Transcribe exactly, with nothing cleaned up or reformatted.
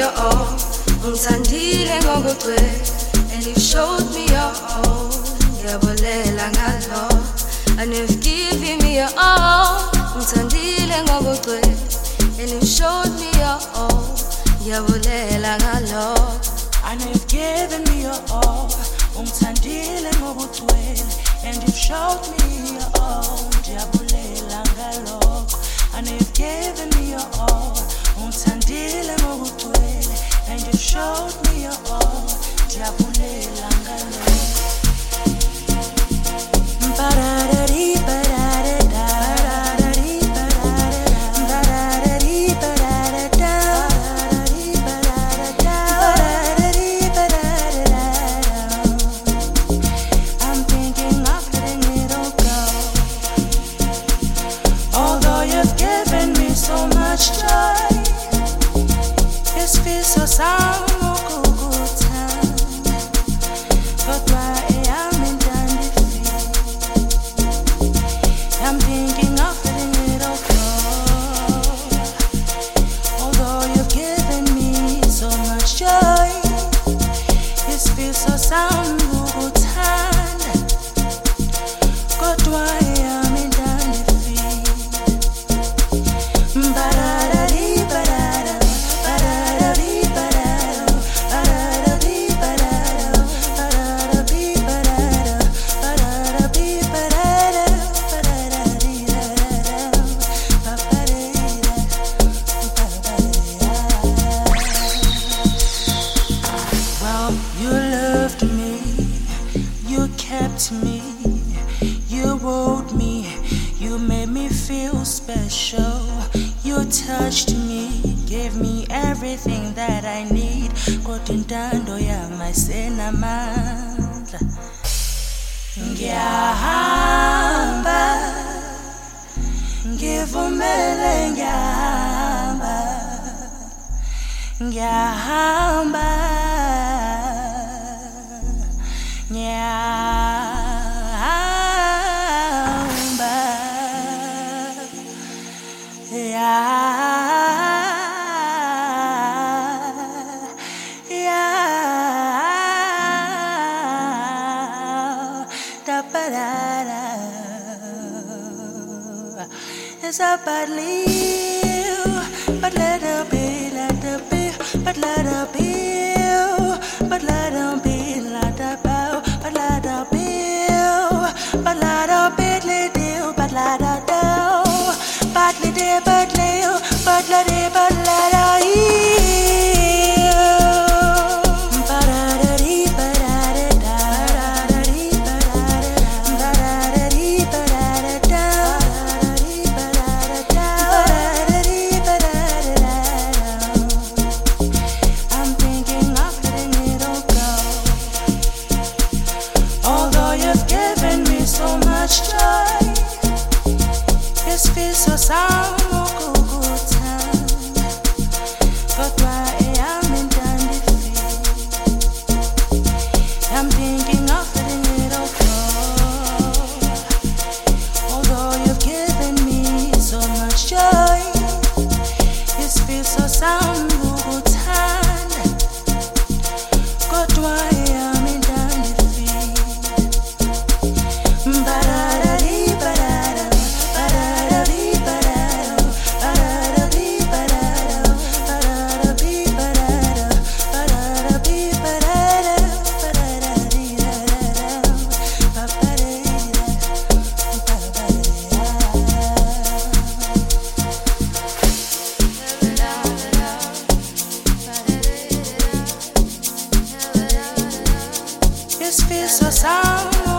your all. Ungithandile ngokugcwele and you showed me your all. Ngiyabulela ngalo and you've given me your all. Ungithandile ngokugcwele and you showed me your all. Ngiyabulela ngalo and you've given me your all. Ungithandile ngokugcwele and you've showed me your all. Ngiyabulela ngalo and you've given me your all. Ungithandile ngokugcwele and you showed me your all. Ngiyabulela ngalo. Ba-da-da-dee, ba-da-da-da, ba-da-da-dee, ba-da-da-da, ba-da-da-dee, ba-da-da-da, ba-da-da-dee, ba-da-da-da, ba-da-da-dee, ba-da-da-da. I'm thinking of letting it all go. Although you've given me so much joy, this feels so sound. Touched me, gave me everything that I need. Kotintando ya maisena mandla. Ngiyahamba, ngivumele ngiyahamba, ngiyahamba, ngiyahamba. It's a bad live, but let it be, let it be, but let it be, but let it be, let it be, but let it be, but let it be, let it but let it do, but let it, but let but let it, but let it. This feels so sound.